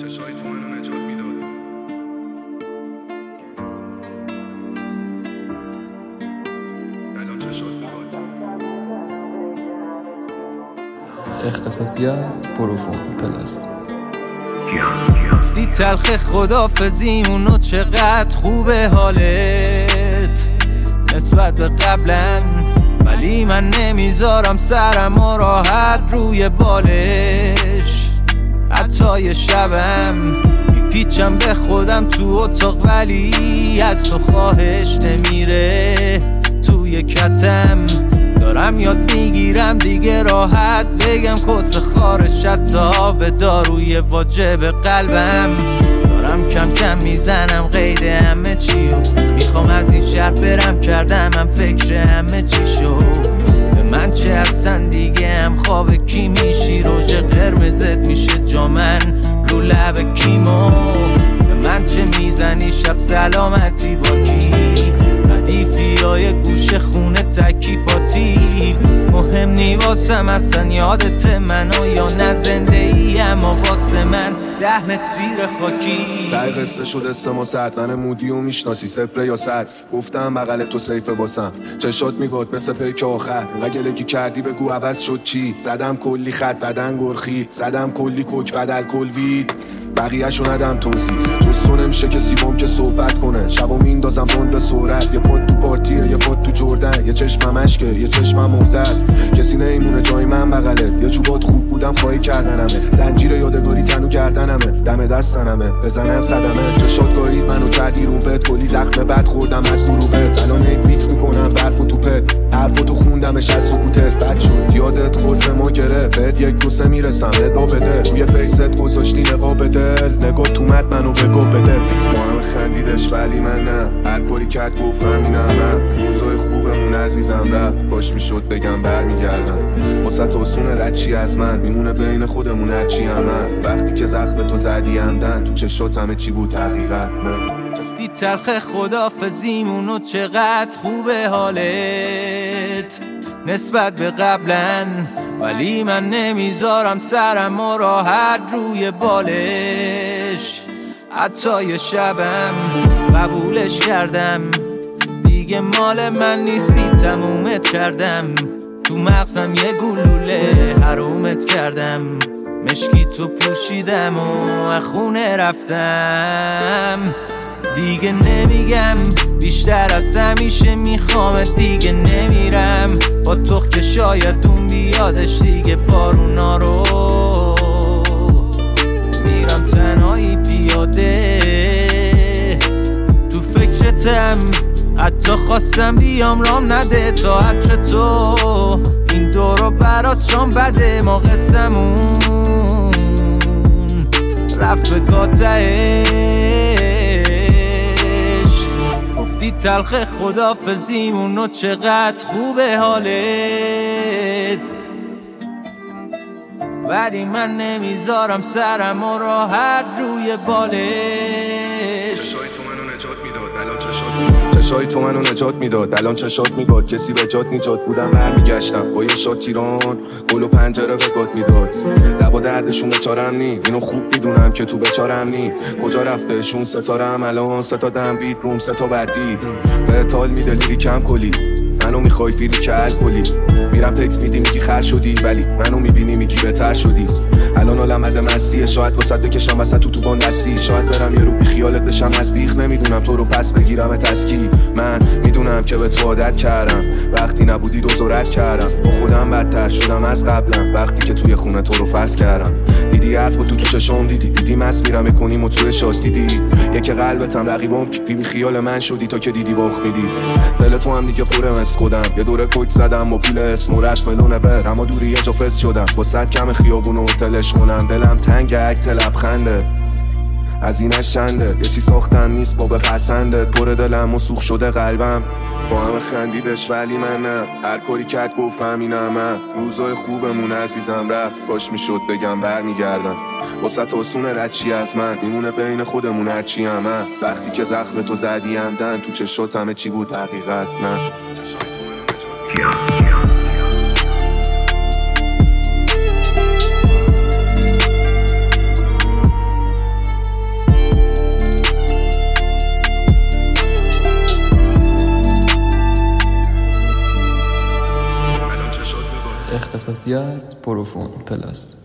چشای تو منو نجات میداد. الان چشات میاد. اختصاصیات پروفون پلاس. گفتی تلخ خدافزیمونو چقدر خوبه حالت نسبت به قبلا، ولی من نمیذارم سرم و راحت روی بالش. حتی یه شبم میپیچم به خودم تو اتاق، ولی از تو خواهش نمیره توی کتم. دارم یاد میگیرم دیگه راحت بگم کس خارش، حتی به داروی واجب قلبم. دارم کم کم میزنم قید همه چیو، میخوام از این شهر برم، کردم من فکر همه چی شو. به من چه اصلا دیگه هم خواب کی میشی، روژ قرمزت میشه جامن رو لب کیمو. به من چه میزنی شب سلامتی با کی، ردیفیای گوش خونه تکی پاتیل. مهم نی واسم اصلا یادت منو یا نه زنده ای، اما واسه من 10 متر خاکی. دقیق قصه شد استما سرد، من مودی و میشناسی صفر یا صد. گفتم بغل تو سیفه واسم، چشات میگاد مثل پیک آخر. گلگی کردی بگو عوض شد چی، زدم کلی خط بدن گرخی، زدم کلی کوک بدل کل وید. بقیه شو ندم توضیح، جز تو نمیشه کسی بام که صحبت کنه. شبا میندازم روند به سرعت، یه پاد تو پارتیه یه پاد تو جردن، یه چشمم اشکه یه چشمم مهدست. کسی نیمونه جای من بغلت، یه چوبات خوب بودم خواهی کردنمه. زنجیر یادگاری تنو گردنمه، دم دستنمه بزنن صدمه. چشات گارید منو کردی رومپت، کلی زخم بد خوردم از دروغت. الان فیکس میکنم برف و توپت، حرفاتو خوندمش از سکوتت. بد شد یادت خود به ما گره، بهت یک دوسه میرسم ندا بده. روی فیست گذاشتی نقاب دل، نگاه تو مد منو بگو بده. با همه خندیدش ولی من نه، هر کاری کرد گفتم اینم من. روزای خوبمون عزیزم رفت، کاش میشد بگم برمیگردم. واسه آسونه رچی از من میمونه بین خودمون هرچی هم من. وقتی که زخم تو زدی همدن، تو چشات همه چی بود حقیقت. گفتی تلخ خدافزیمونو چقدر خوبه حالت نسبت به قبلا، ولی من نمیذارم سرم و راحت روی بالش. حتی یه شبم قبولش کردم، دیگه مال من نیستی تمومت کردم. تو مغزم یه گلوله حرومت کردم، مشکی تو پوشیدم و خونه رفتم. دیگه نمیگم بیشتر از همیشه میخوامت، دیگه نمیرم با تو که شاید اون بیادش دیگه بارونا رو. میرم تنهایی پیاده تو فکرتم، حتی خواستم بیام رام نده تا عطر تو. این دورو برات شام بده، ما قسمون رفت به گاتهش. گفتی تلخ خدافزیمونو چقدر خوبه حالت، ولی من نمیذارم سرم و راحت روی بالش. چشای تو منو نجات میداد، الان چشای تو منو نجات میداد. الان چشات میگاد کسی به جات نجات بودم برمیگشتم. با یه شات تیران گل و پنجره به گات میداد. دوا دردشون بچارم نی، اینو خوب میدونم که تو بچارم نی. کجا رفتهشون ستارم الان، ستادم بید روم ستا بدی. به تال میده لیری کم کلی، منو میخوای فیلی که الکلی. میرم تکس میدی میگی خر شدی، ولی منو میبینی میگی بهتر شدی. الان عالم مسیه، شاید وسط بکشم وسط تو بان دستی. شاید برم یه رو بی خیالت بشم از بیخ، نمیدونم تو رو پس بگیرم تسکی. من میدونم که به تو عادت کردم، وقتی نبودی دوزارت کردم. با خودم بدتر شدم از قبلم، وقتی که توی خونه تو رو فرض کردم. دیدی حرفو تو چشام دیدی مس میرم میکنیم و توی شاد دیدی. یک قلبتم رقیبم کی بی خیال من شدی تا که دیدی باخ میدی. دل تو هم دیگه پرم از خودم، یه دوره کوک زدم با پول اسم و رشت ملونه بر، اما دوری یه جا فست شدم. با صد کم خیابون و هتلش کنم، دلم تنگ عکت لبخنده از اینش چنده. یه چی ساختن نیست با بپسندت، پر دلم و سوخ شده قلبم. با همه خندیدش ولی من نه، هر کاری کرد گفتم اینم من. روزای خوبمون عزیزم رفت، باش میشد بگم برمیگردم. واسه آسونه رچی از من میمونه بین خودمون هرچی هم من. وقتی که زخم تو زدی همدن، تو چشات همه چی بود حقیقت. نه اختصاصیات پروفون پلاس.